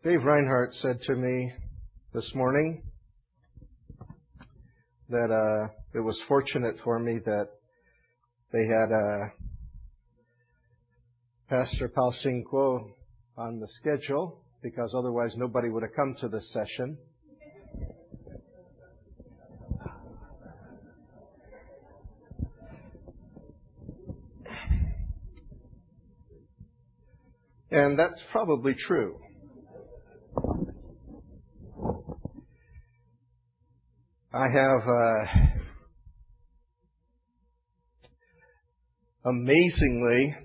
Dave Reinhardt said to me this morning that it was fortunate for me that they had Pastor Paul Cinco on the schedule, because otherwise nobody would have come to this session. And that's probably true. I have amazingly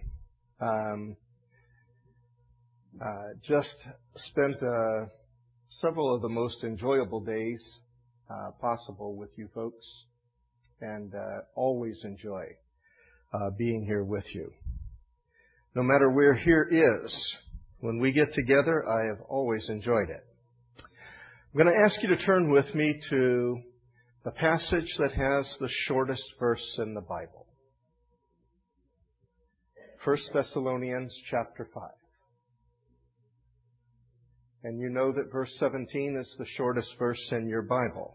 just spent several of the most enjoyable days possible with you folks, and always enjoy being here with you. No matter where here is, when we get together, I have always enjoyed it. I'm going to ask you to turn with me to the passage that has the shortest verse in the Bible. 1 Thessalonians chapter 5. And you know that verse 17 is the shortest verse in your Bible.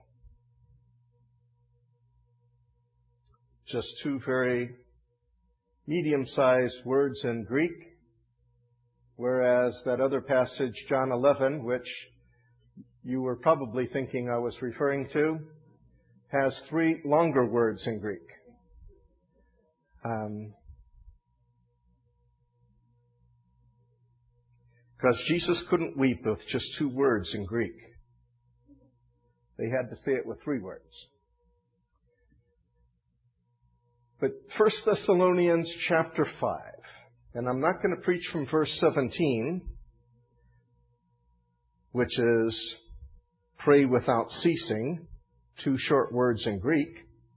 Just two very medium-sized words in Greek, whereas that other passage, John 11, which you were probably thinking I was referring to, has three longer words in Greek. Because Jesus couldn't weep with just two words in Greek. They had to say it with three words. But 1 Thessalonians chapter 5, and I'm not going to preach from verse 17, which is pray without ceasing, two short words in Greek.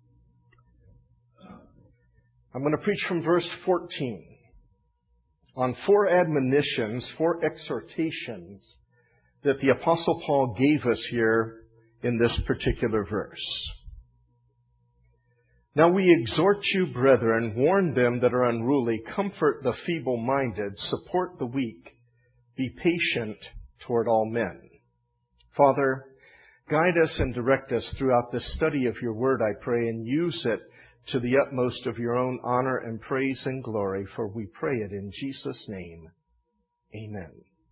I'm going to preach from verse 14 on four admonitions, four exhortations that the Apostle Paul gave us here in this particular verse. Now we exhort you, brethren, warn them that are unruly, comfort the feeble-minded, support the weak, be patient toward all men. Father, guide us and direct us throughout this study of your word, I pray, and use it to the utmost of your own honor and praise and glory, for we pray it in Jesus' name. Amen.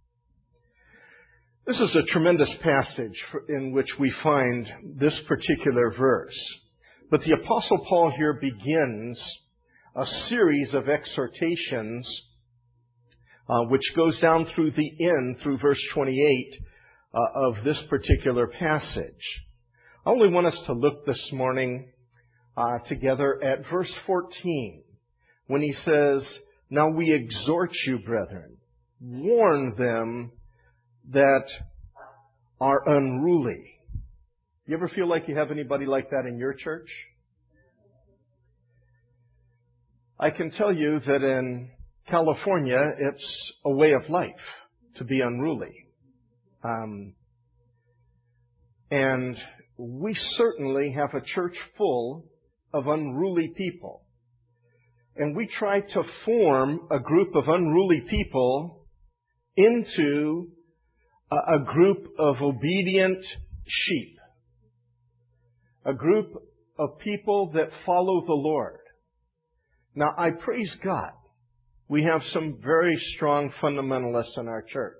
This is a tremendous passage in which we find this particular verse. But the Apostle Paul here begins a series of exhortations which goes down through the end, through verse 28 of this particular passage. I only want us to look this morning together at verse 14, when he says, now we exhort you, brethren, warn them that are unruly. You ever feel like you have anybody like that in your church? I can tell you that in California, it's a way of life to be unruly. And we certainly have a church full of unruly people. And we try to form a group of unruly people into a group of obedient sheep. A group of people that follow the Lord. Now, I praise God. We have some very strong fundamentalists in our church.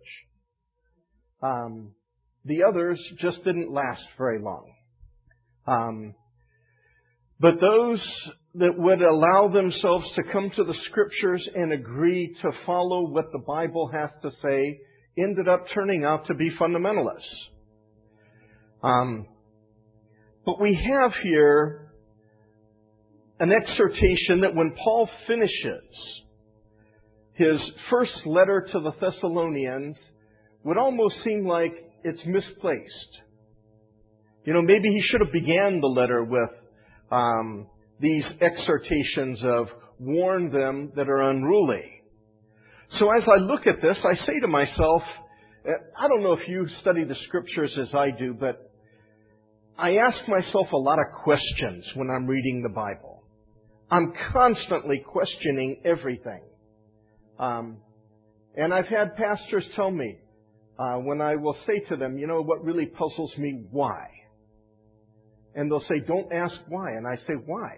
The others just didn't last very long. But those that would allow themselves to come to the Scriptures and agree to follow what the Bible has to say ended up turning out to be fundamentalists. But we have here an exhortation that when Paul finishes his first letter to the Thessalonians, would almost seem like it's misplaced. You know, maybe he should have began the letter with these exhortations of warn them that are unruly. So as I look at this, I say to myself, I don't know if you study the Scriptures as I do, but I ask myself a lot of questions when I'm reading the Bible. I'm constantly questioning everything. And I've had pastors tell me, when I will say to them, you know, what really puzzles me, why? And they'll say, don't ask why. And I say, why?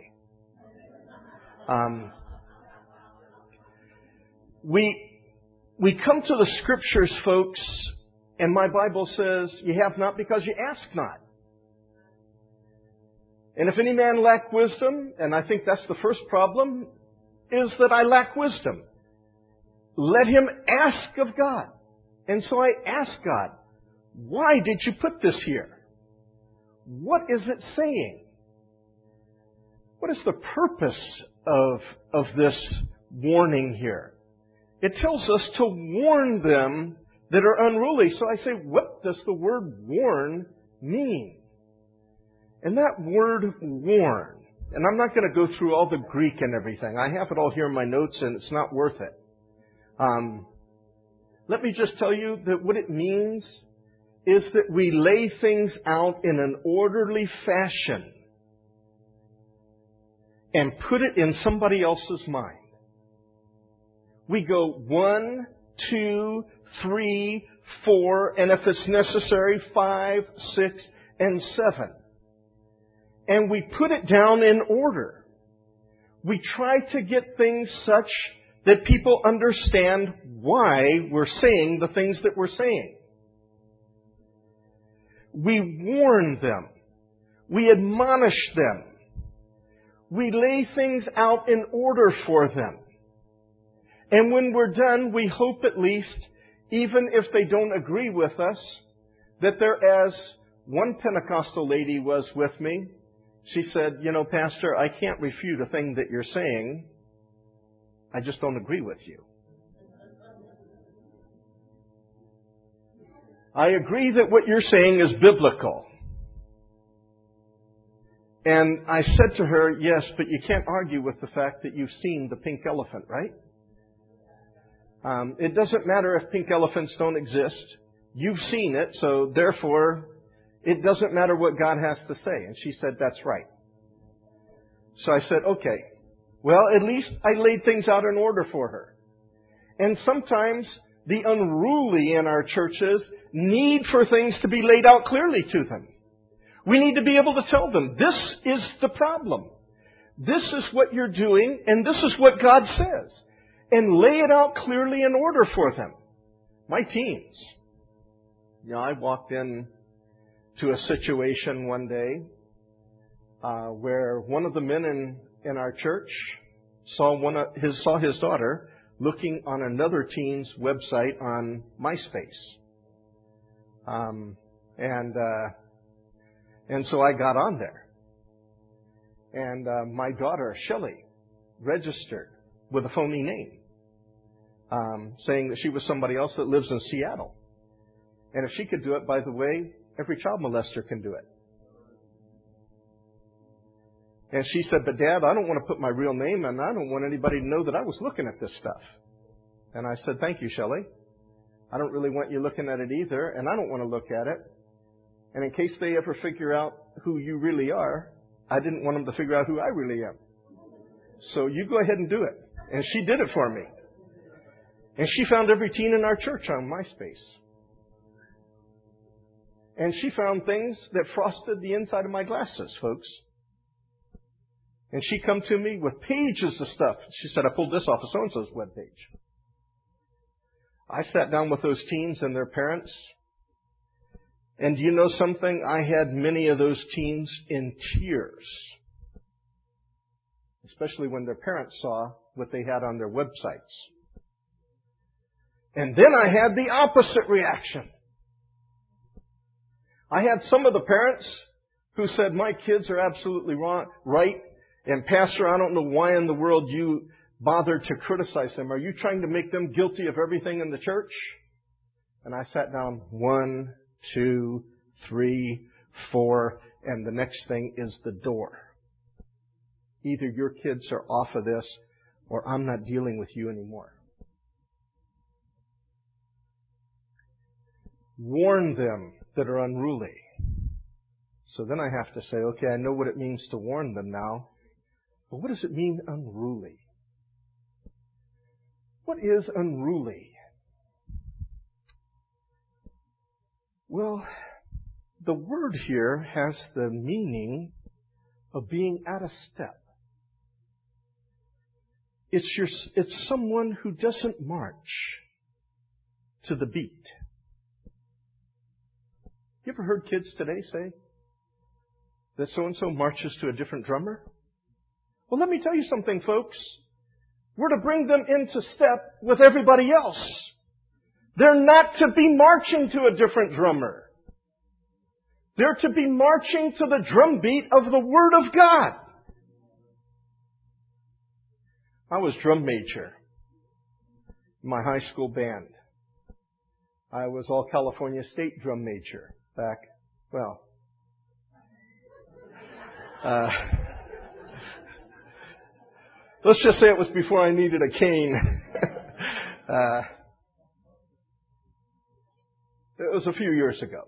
We come to the Scriptures, folks, and my Bible says, you have not because you ask not. And if any man lack wisdom, and I think that's the first problem, is that I lack wisdom. Let him ask of God. And so I ask God, why did you put this here? What is it saying? What is the purpose of this warning here? It tells us to warn them that are unruly. So I say, what does the word warn mean? And that word warn, and I'm not going to go through all the Greek and everything. I have it all here in my notes, and it's not worth it. Let me just tell you that what it means is that we lay things out in an orderly fashion and put it in somebody else's mind. We go 1, 2, 3, 4, and if it's necessary, 5, 6, and 7. And we put it down in order. We try to get things such that people understand why we're saying the things that we're saying. We warn them. We admonish them. We lay things out in order for them. And when we're done, we hope at least, even if they don't agree with us, that they're, as one Pentecostal lady was with me, she said, you know, Pastor, I can't refute a thing that you're saying. I just don't agree with you. I agree that what you're saying is biblical. And I said to her, yes, but you can't argue with the fact that you've seen the pink elephant, right? It doesn't matter if pink elephants don't exist. You've seen it, so therefore, it doesn't matter what God has to say. And she said, that's right. So I said, okay. Well, at least I laid things out in order for her. And sometimes the unruly in our churches need for things to be laid out clearly to them. We need to be able to tell them, this is the problem. This is what you're doing, and this is what God says. And lay it out clearly in order for them. My teens. You know, I walked in to a situation one day where one of the men in our church saw his daughter looking on another teen's website on MySpace. And so I got on there. And my daughter, Shelley, registered with a phony name, saying that she was somebody else that lives in Seattle. And if she could do it, by the way, every child molester can do it. And she said, but Dad, I don't want to put my real name and I don't want anybody to know that I was looking at this stuff. And I said, thank you, Shelley. I don't really want you looking at it either, and I don't want to look at it. And in case they ever figure out who you really are, I didn't want them to figure out who I really am. So you go ahead and do it. And she did it for me. And she found every teen in our church on MySpace. And she found things that frosted the inside of my glasses, folks. And she come to me with pages of stuff. She said, I pulled this off of so-and-so's webpage. I sat down with those teens and their parents. And do you know something? I had many of those teens in tears. Especially when their parents saw what they had on their websites. And then I had the opposite reaction. I had some of the parents who said, my kids are absolutely right. And Pastor, I don't know why in the world you bothered to criticize them. Are you trying to make them guilty of everything in the church? And I sat down 1, 2, 3, 4, and the next thing is the door. Either your kids are off of this or I'm not dealing with you anymore. Warn them that are unruly. So then I have to say, okay, I know what it means to warn them now. But what does it mean, unruly? What is unruly? Well, the word here has the meaning of being out of step. It's someone who doesn't march to the beat. You ever heard kids today say that so-and-so marches to a different drummer? Well, let me tell you something, folks. We're to bring them into step with everybody else. They're not to be marching to a different drummer. They're to be marching to the drumbeat of the Word of God. I was drum major in my high school band. I was all California State drum major back, let's just say it was before I needed a cane. It was a few years ago.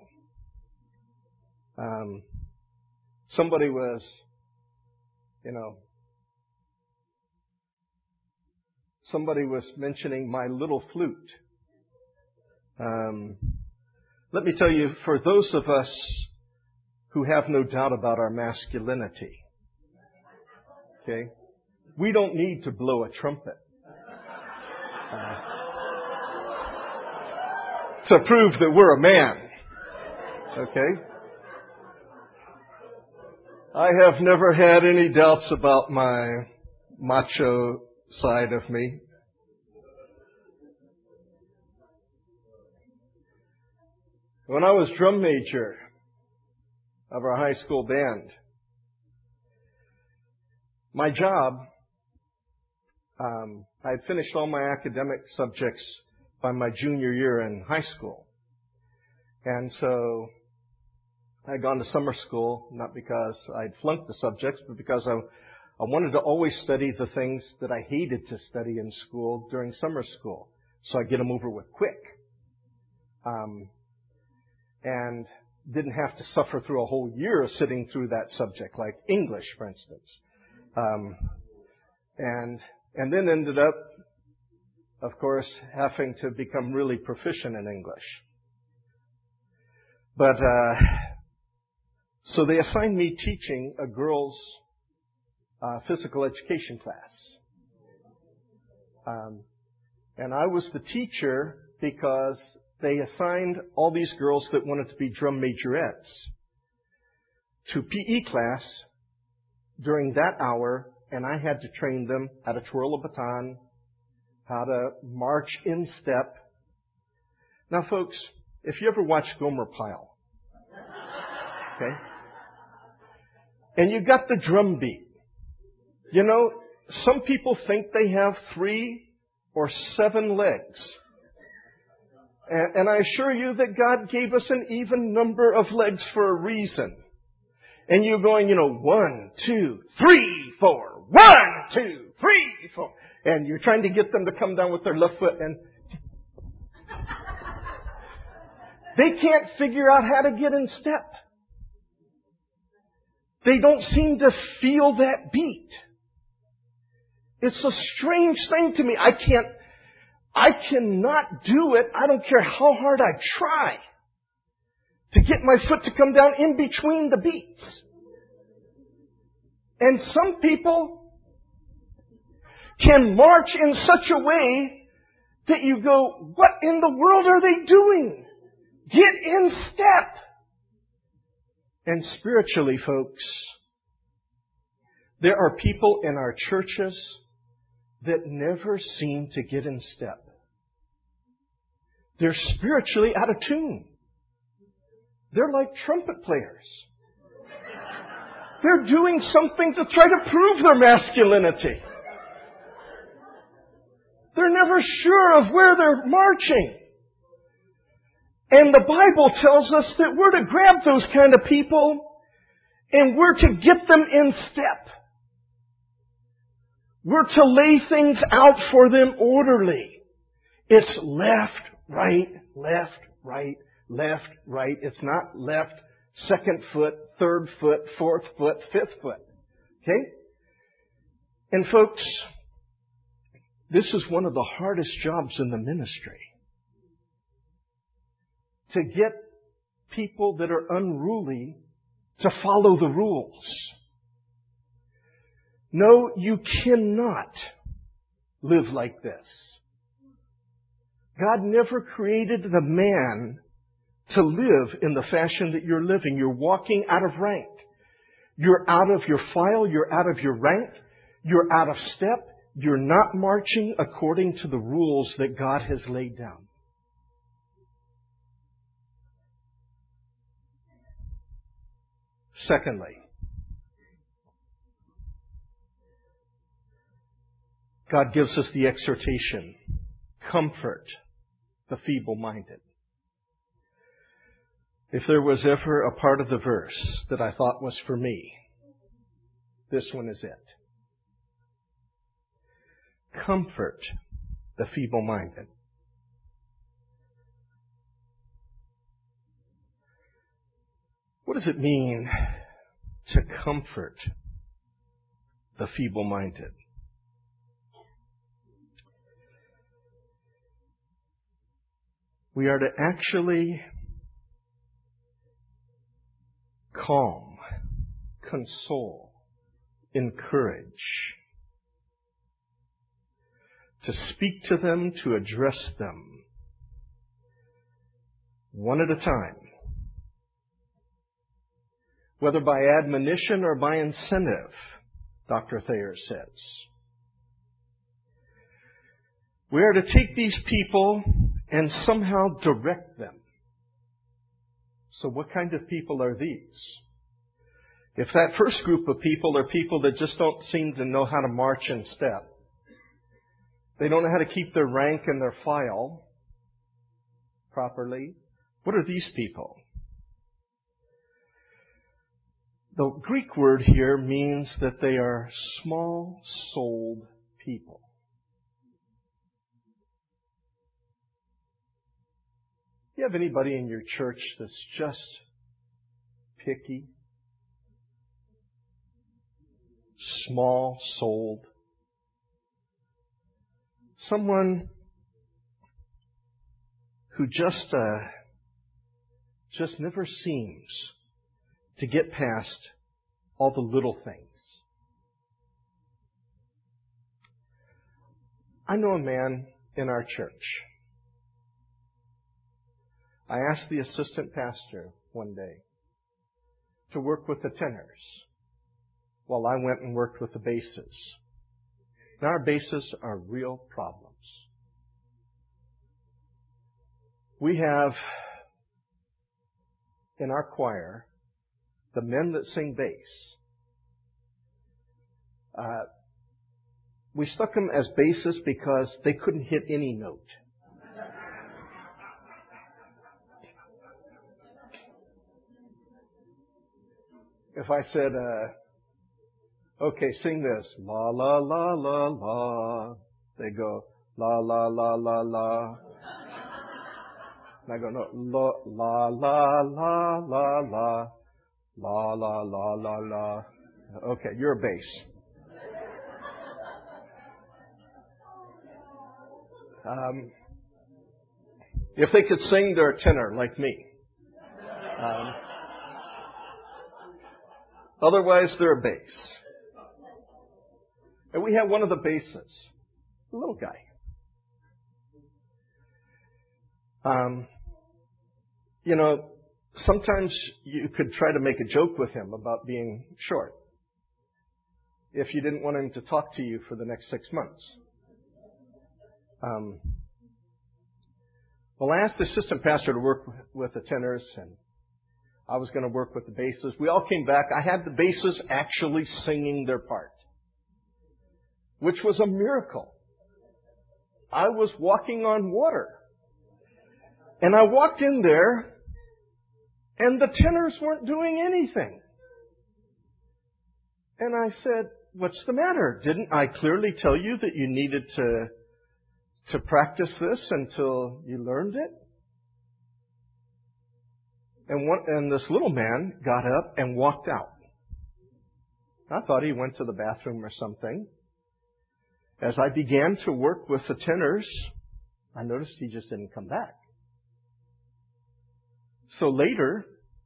Somebody was, mentioning my little flute. Let me tell you, for those of us who have no doubt about our masculinity, okay, we don't need to blow a trumpet to prove that we're a man. Okay? I have never had any doubts about my macho side of me. When I was drum major of our high school band, my job, I had finished all my academic subjects by my junior year in high school. And so I had gone to summer school, not because I'd flunked the subjects, but because I wanted to always study the things that I hated to study in school during summer school, so I'd get them over with quick. And didn't have to suffer through a whole year of sitting through that subject, like English, for instance. And then ended up, of course, having to become really proficient in English. But so they assigned me teaching a girls' physical education class. And I was the teacher because they assigned all these girls that wanted to be drum majorettes to PE class during that hour, and I had to train them how to twirl a baton, how to march in step. Now, folks, if you ever watch Gomer Pyle, okay, and you got the drum beat, some people think they have 3 or 7 legs. And I assure you that God gave us an even number of legs for a reason. And you're going, 1, 2, 3, 4. 1, 2, 3, 4. And you're trying to get them to come down with their left foot, and they can't figure out how to get in step. They don't seem to feel that beat. It's a strange thing to me. I cannot do it. I don't care how hard I try to get my foot to come down in between the beats. And some people can march in such a way that you go, what in the world are they doing? Get in step. And spiritually, folks, there are people in our churches that never seem to get in step. They're spiritually out of tune. They're like trumpet players. They're doing something to try to prove their masculinity. They're never sure of where they're marching. And the Bible tells us that we're to grab those kind of people and we're to get them in step. We're to lay things out for them orderly. It's left, right, left, right, left, right. It's not left, second foot, third foot, fourth foot, fifth foot. Okay? And folks, this is one of the hardest jobs in the ministry. To get people that are unruly to follow the rules. No, you cannot live like this. God never created the man to live in the fashion that you're living. You're walking out of rank. You're out of your file. You're out of your rank. You're out of step. You're not marching according to the rules that God has laid down. Secondly, God gives us the exhortation, comfort the feeble-minded. If there was ever a part of the verse that I thought was for me, this one is it. Comfort the feeble-minded. What does it mean to comfort the feeble-minded? We are to actually calm, console, encourage, to speak to them, to address them, one at a time, whether by admonition or by incentive, Dr. Thayer says. We are to take these people and somehow direct them. So what kind of people are these? If that first group of people are people that just don't seem to know how to march in step, they don't know how to keep their rank and their file properly, what are these people? The Greek word here means that they are small-souled people. Do you have anybody in your church that's just picky? Small-souled? Someone who just never seems to get past all the little things. I know a man in our church. I asked the assistant pastor one day to work with the tenors while I went and worked with the basses. Now, our basses are real problems. We have in our choir the men that sing bass. We stuck them as basses because they couldn't hit any note. If I said, okay, sing this, la, la, la, la, la, they go, la, la, la, la, la. And I go, no, la, la, la, la, la, la, la, la, la, la. Okay, you're a bass. If they could sing, they're a tenor like me. Otherwise, they're a bass. And we have one of the basses, a little guy. Sometimes you could try to make a joke with him about being short if you didn't want him to talk to you for the next 6 months. Well, I asked the assistant pastor to work with the tenors, and I was going to work with the basses. We all came back. I had the basses actually singing their part, which was a miracle. I was walking on water. And I walked in there, and the tenors weren't doing anything. And I said, what's the matter? Didn't I clearly tell you that you needed to practice this until you learned it? And this little man got up and walked out. I thought he went to the bathroom or something. As I began to work with the tenors, I noticed he just didn't come back. So later,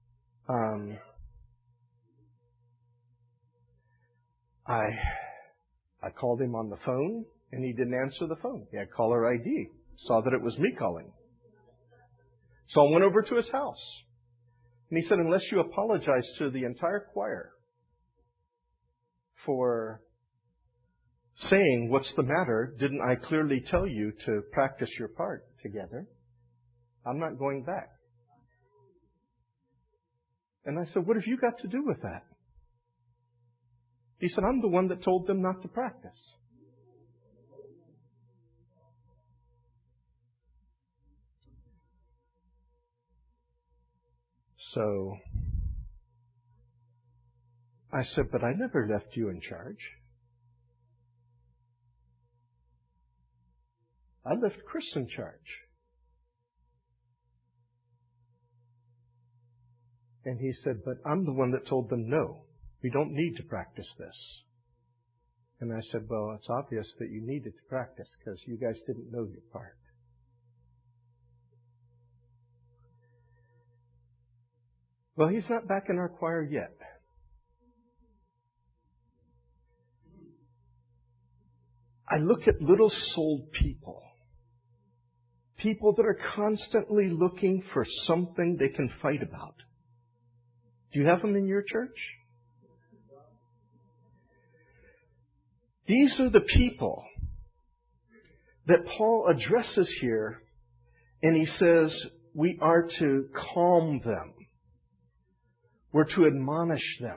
I called him on the phone, and he didn't answer the phone. He had caller ID. Saw that it was me calling. So I went over to his house. And he said, unless you apologize to the entire choir for saying, what's the matter? Didn't I clearly tell you to practice your part together? I'm not going back. And I said, what have you got to do with that? He said, I'm the one that told them not to practice. So I said, but I never left you in charge. I left Chris in charge. And he said, but I'm the one that told them no. We don't need to practice this. And I said, well, it's obvious that you needed to practice because you guys didn't know your part. Well, he's not back in our choir yet. I look at little-souled people. People that are constantly looking for something they can fight about. Do you have them in your church? These are the people that Paul addresses here, and he says we are to calm them. We're to admonish them.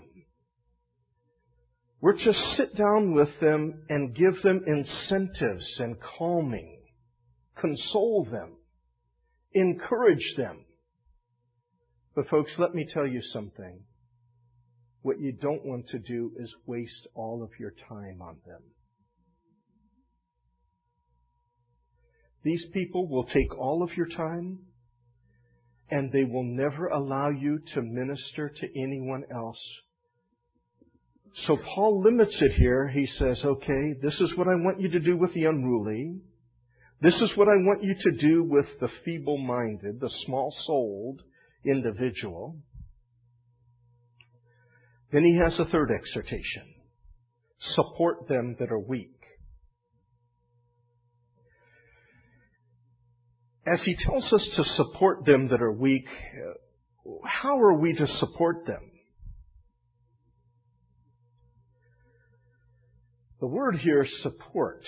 We're to sit down with them and give them incentives and calming, console them, encourage them. But folks, let me tell you something. What you don't want to do is waste all of your time on them. These people will take all of your time, and they will never allow you to minister to anyone else. So Paul limits it here. He says, okay, this is what I want you to do with the unruly. This is what I want you to do with the feeble-minded, the small-souled individual. Then he has a third exhortation. Support them that are weak. As he tells us to support them that are weak, how are we to support them? The word here, support,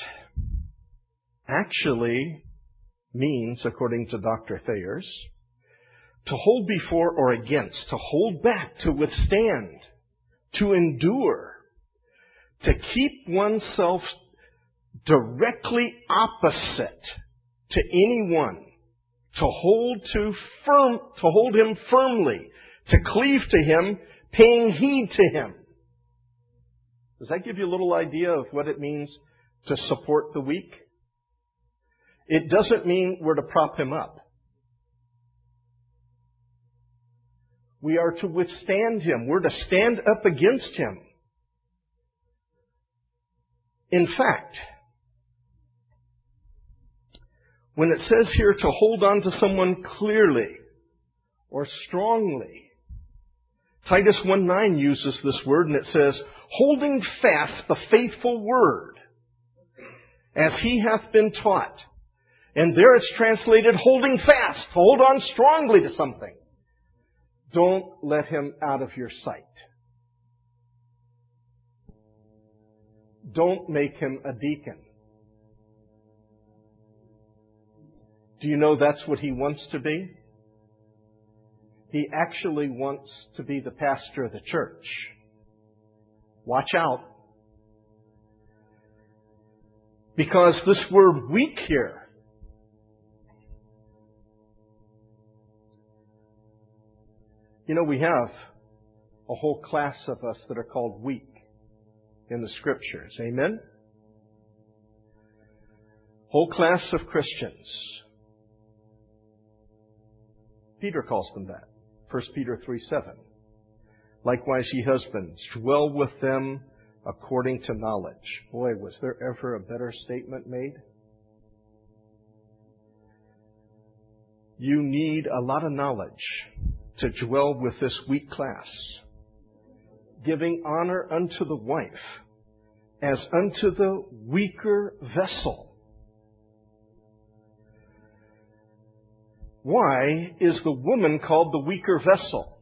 actually means, according to Dr. Thayers, to hold before or against, to hold back, to withstand, to endure, to keep oneself directly opposite to anyone, to hold him firmly, to cleave to him, paying heed to him. Does that give you a little idea of what it means to support the weak? It doesn't mean we're to prop him up. We are to withstand him. We're to stand up against him. In fact, when it says here to hold on to someone clearly or strongly, Titus 1:9 uses this word, and it says, holding fast the faithful word as he hath been taught. And there it's translated holding fast, to hold on strongly to something. Don't let him out of your sight. Don't make him a deacon. Do you know that's what he wants to be? He actually wants to be the pastor of the church. Watch out. Because this word weak here, you know, we have a whole class of us that are called weak in the Scriptures. Amen? Whole class of Christians. Peter calls them that. 1 Peter 3:7. Likewise, ye husbands, dwell with them according to knowledge. Boy, was there ever a better statement made? You need a lot of knowledge to dwell with this weak class, giving honor unto the wife as unto the weaker vessel. Why is the woman called the weaker vessel?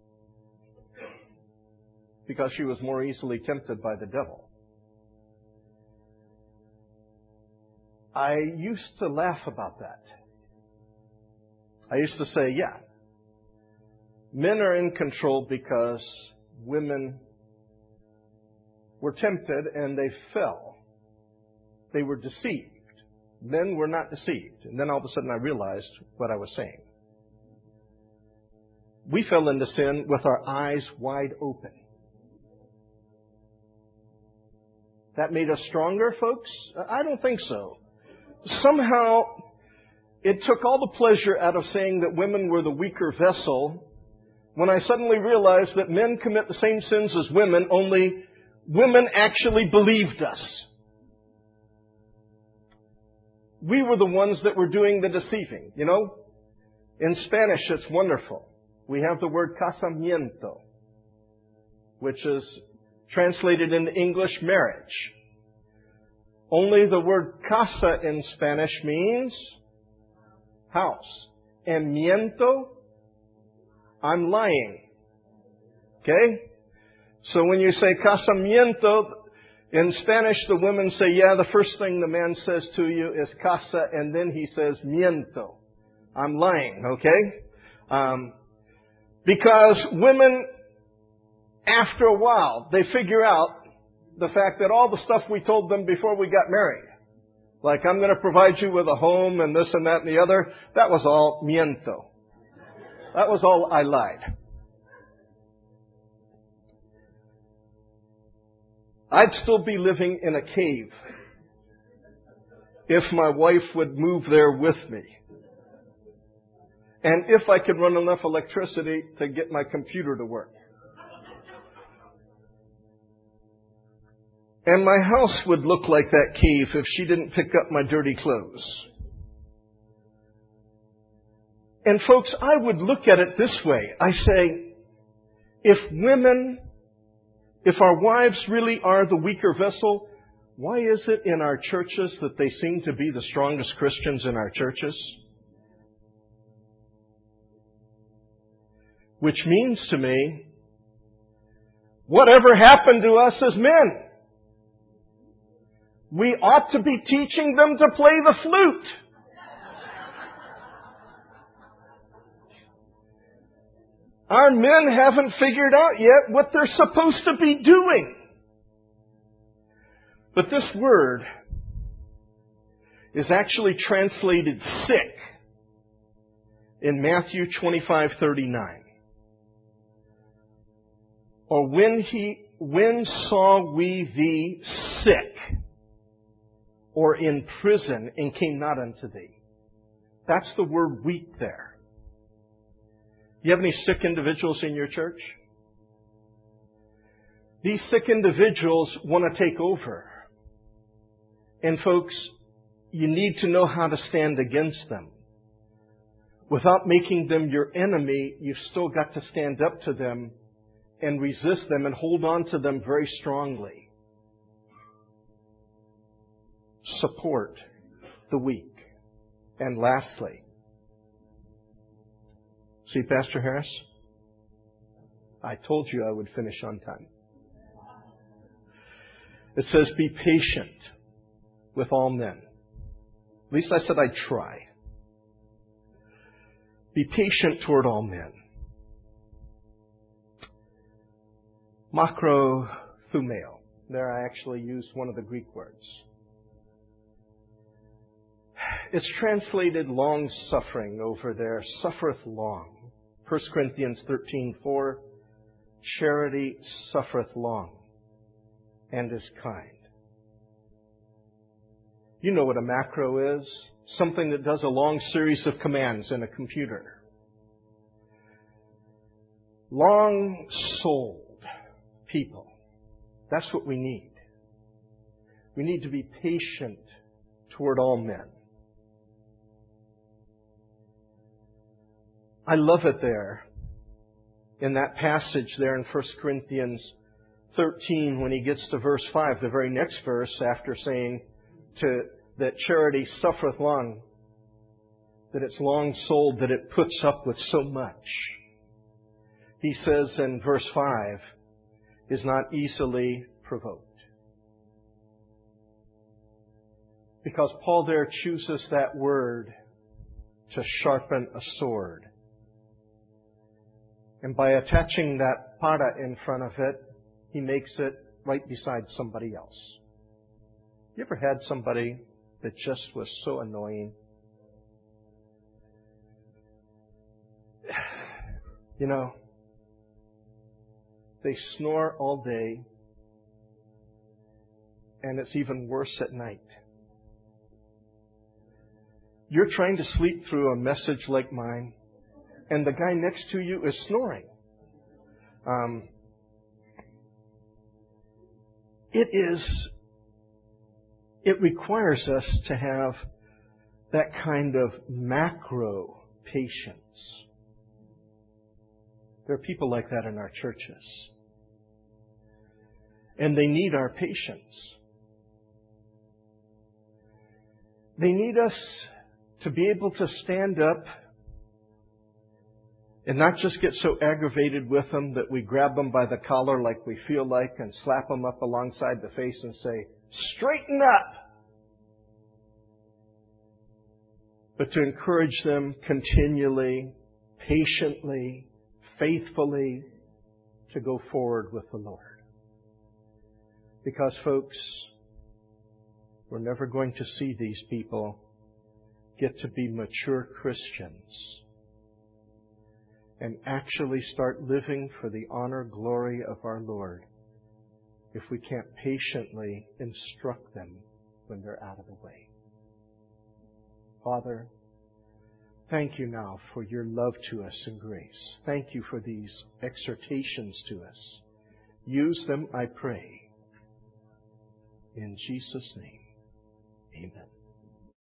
Because she was more easily tempted by the devil. I used to laugh about that. I used to say, yeah, men are in control because women were tempted and they fell. They were deceived. Men were not deceived. And then all of a sudden I realized what I was saying. We fell into sin with our eyes wide open. That made us stronger, folks? I don't think so. Somehow, it took all the pleasure out of saying that women were the weaker vessel when I suddenly realized that men commit the same sins as women, only women actually believed us. We were the ones that were doing the deceiving, you know? In Spanish, it's wonderful. We have the word casamiento, which is translated into English, marriage. Only the word casa in Spanish means house. And miento, I'm lying. Okay? So when you say casamiento, in Spanish the women say, yeah, the first thing the man says to you is casa, and then he says miento. I'm lying, okay? Because women, after a while, they figure out the fact that all the stuff we told them before we got married, like I'm going to provide you with a home and this and that and the other, that was all miento. That was all I lied. I'd still be living in a cave if my wife would move there with me. And if I could run enough electricity to get my computer to work. And my house would look like that cave if she didn't pick up my dirty clothes. And folks, I would look at it this way. I say, if our wives really are the weaker vessel, why is it in our churches that they seem to be the strongest Christians in our churches? Which means to me, whatever happened to us as men? We ought to be teaching them to play the flute. Our men haven't figured out yet what they're supposed to be doing. But this word is actually translated sick in Matthew 25:39. Or when saw we thee sick or in prison and came not unto thee? That's the word weak there. Do you have any sick individuals in your church? These sick individuals want to take over. And folks, you need to know how to stand against them. Without making them your enemy, you've still got to stand up to them and resist them and hold on to them very strongly. Support the weak. And lastly, see, Pastor Harris, I told you I would finish on time. It says, be patient with all men. At least I said I'd try. Be patient toward all men. Makrothumeo. There I actually used one of the Greek words. It's translated long-suffering over there, suffereth long. 1 Corinthians 13:4, charity suffereth long and is kind. You know what a macro is. Something that does a long series of commands in a computer. Long-souled people. That's what we need. We need to be patient toward all men. I love it there in that passage there in 1 Corinthians 13, when he gets to verse 5, the very next verse, after saying that charity suffereth long, that it's long-souled, that it puts up with so much. He says in verse 5, is not easily provoked. Because Paul there chooses that word to sharpen a sword. And by attaching that para in front of it, he makes it right beside somebody else. You ever had somebody that just was so annoying? You know, they snore all day, and it's even worse at night. You're trying to sleep through a message like mine, and the guy next to you is snoring. It requires us to have that kind of macro patience. There are people like that in our churches. And they need our patience. They need us to be able to stand up and not just get so aggravated with them that we grab them by the collar like we feel like and slap them up alongside the face and say, straighten up! But to encourage them continually, patiently, faithfully to go forward with the Lord. Because, folks, we're never going to see these people get to be mature Christians and actually start living for the honor, glory of our Lord if we can't patiently instruct them when they're out of the way. Father, thank you now for your love to us and grace. Thank you for these exhortations to us. Use them, I pray. In Jesus' name, amen.